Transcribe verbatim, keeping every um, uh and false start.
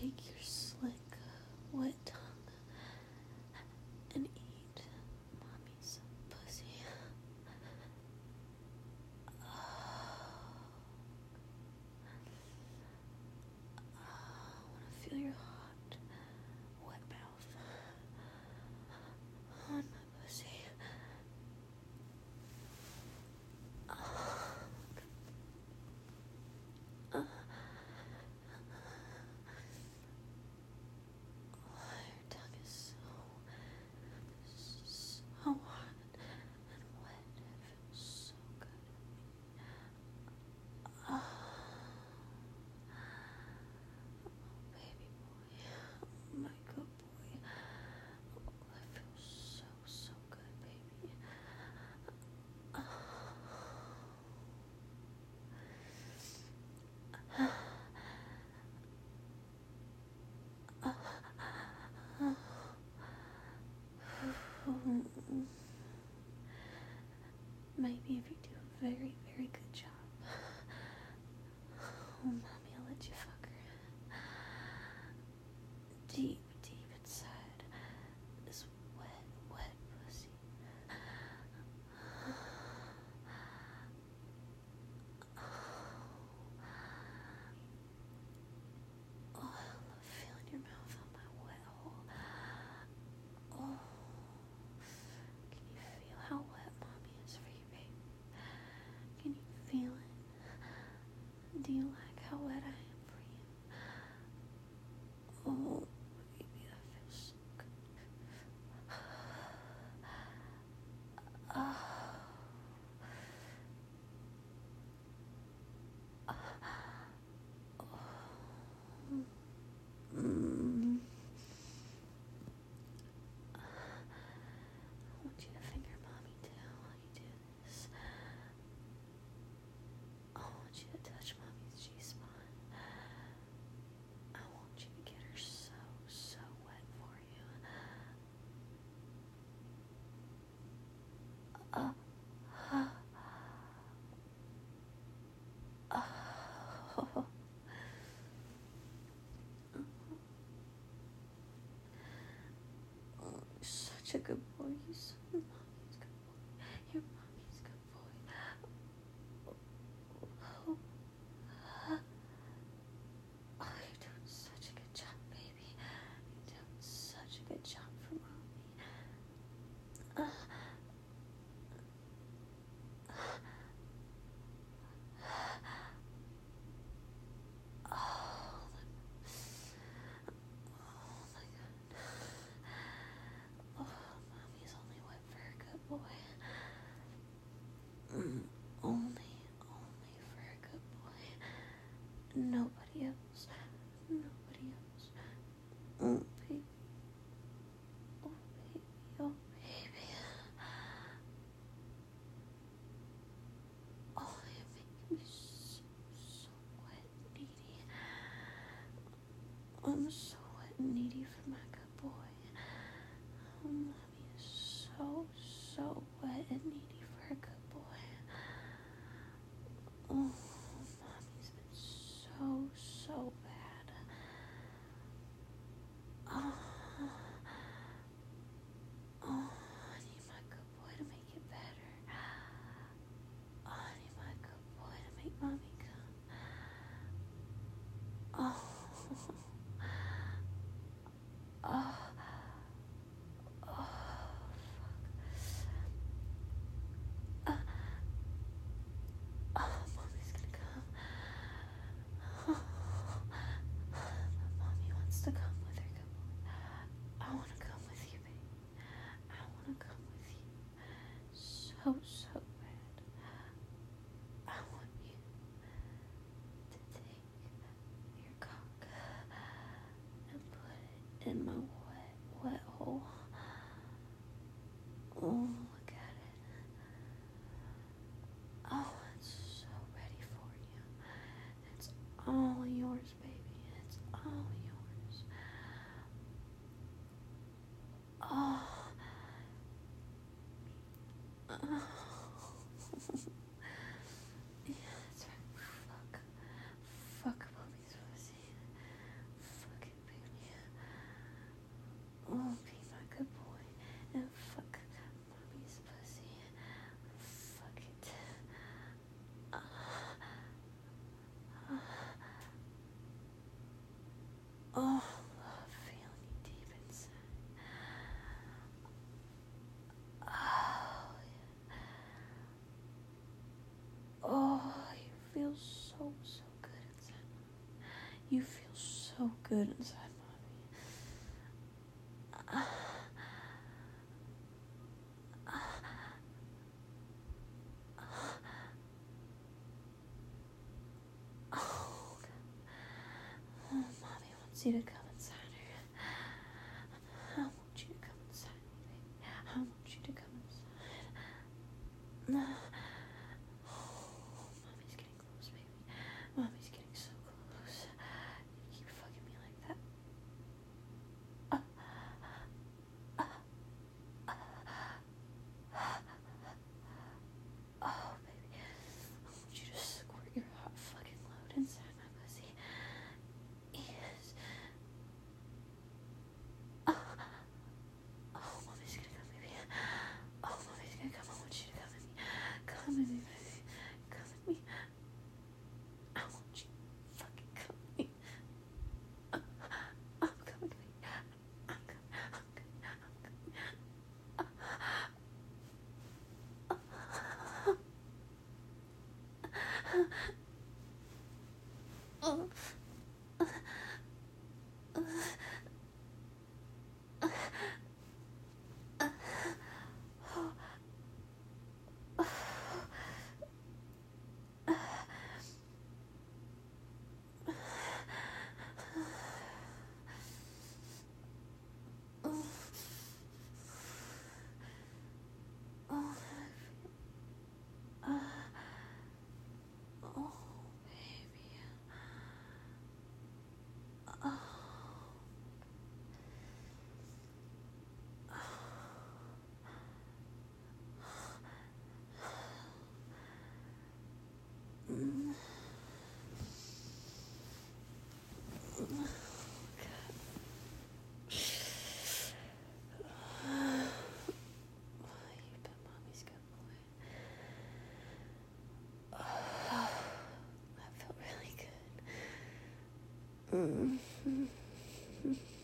take your slick, wet tongue and eat mommy's pussy. Oh, I want to feel your hot, wet mouth on my pussy. Uh, your tongue is so, so hot and wet. It feels so good. Oh, baby boy. My good boy. Oh, that feels so, so good, baby. Oh. Maybe if you do a very, very good job. Oh, mommy, I'll let you fuck her. Deep, deep inside this wet, wet pussy. Oh, I love feeling your mouth on my wet hole. Oh, can you feel how wet mommy is for you, baby? Can you feel it? Do you like how wet I am for you? Oh, baby, that feels so good. Oh. Mm. I want you to finger mommy too while you do this. I want you to touch mommy's G-spot. I want you to get her so, so wet for you. Uh, uh, uh, oh, you're such a good boy. You're so mommy's good boy. You're mommy's good boy. Oh, uh, oh, you're doing such a good job, baby. You're doing such a good job for mommy. Uh, oh, oh my God. Oh, mommy's only wet for a good boy. Mm, only, only for a good boy. Nobody else. Nobody else. Oh, baby. Oh, baby. Oh, baby. Oh, you make me so, so wet and needy. I'm so wet and needy for my good boy. Oh, mommy is so, so wet and needy for a good boy. Oh, mommy's been so, so bad. Oh, oh, I need my good boy to make it better. Oh, I need my good boy to make mommy come. Oh, oh, oh, fuck. Uh, oh, mommy's gonna come. Oh, mommy wants to come with her good boy. I want to come with you, baby. I want to come with you so, so bad. I want you to take your cock and put it in my wet, wet hole. Oh, look at it. Oh, it's so ready for you. It's all yours, baby. It's all yours. Oh. Oh. Yeah, that's right. Fuck. Fuck mommy's pussy. Fuck it. You feel so good inside, mommy. Oh, oh, mommy wants you to come inside her. I want you to come inside me, baby. I want you to come inside. Oh, mommy's getting close, baby. Mommy's getting so close. You keep fucking me like that. Oh, baby. I want you to squirt your hot fucking load inside my pussy. Yes. Oh, mommy's gonna come, baby. Oh, mommy's gonna come. I want you to come at me. Come at me, baby. Come at me. I want you to fucking come at me. I'm coming, baby. I'm coming. I'm coming. I'm coming. Oh. Oh, baby. Oh. Mm. You've been mommy's good boy. Oh, that felt really good. Mm.